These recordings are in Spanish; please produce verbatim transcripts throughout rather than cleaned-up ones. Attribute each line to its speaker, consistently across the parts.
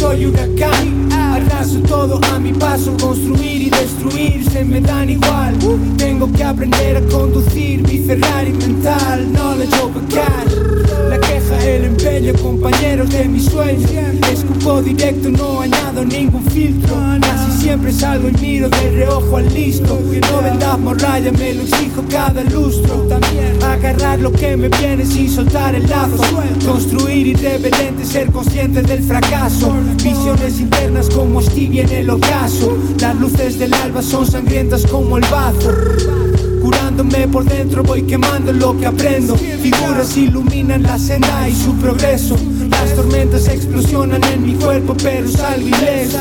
Speaker 1: soy huracán. Arraso todo a mi paso, construir y destruir se me dan igual. Tengo que aprender a conducir mi Ferrari mental, knowledge over cash. La queja, el empeño, compañeros de mis sueños. Escupo directo, no añado ningún filtro. Casi siempre salgo y miro de reojo al listo. No vendas morralla, me lo exijo cada lustro. También agarrar lo que me viene sin soltar el lazo. Construir irreverente, ser consciente del fracaso. Visiones internas como Stevie en el ocaso. Las luces del alba son sangrientas como el bazo. Curándome por dentro voy quemando lo que aprendo. Figuras iluminan la senda y su progreso. Las tormentas explosionan en mi cuerpo pero salgo ileso.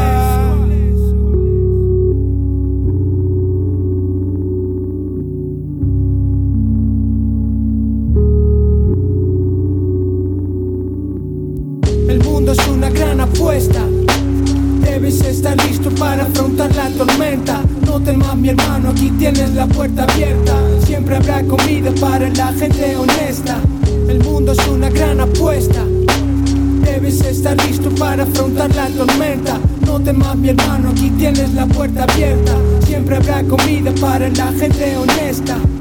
Speaker 1: El mundo es una gran apuesta. Debes estar listo para afrontar la tormenta. No temas mi hermano, aquí tienes la puerta abierta. Siempre habrá comida para la gente honesta. El mundo es una gran apuesta. Debes estar listo para afrontar la tormenta. No temas mi hermano, aquí tienes la puerta abierta. Siempre habrá comida para la gente honesta.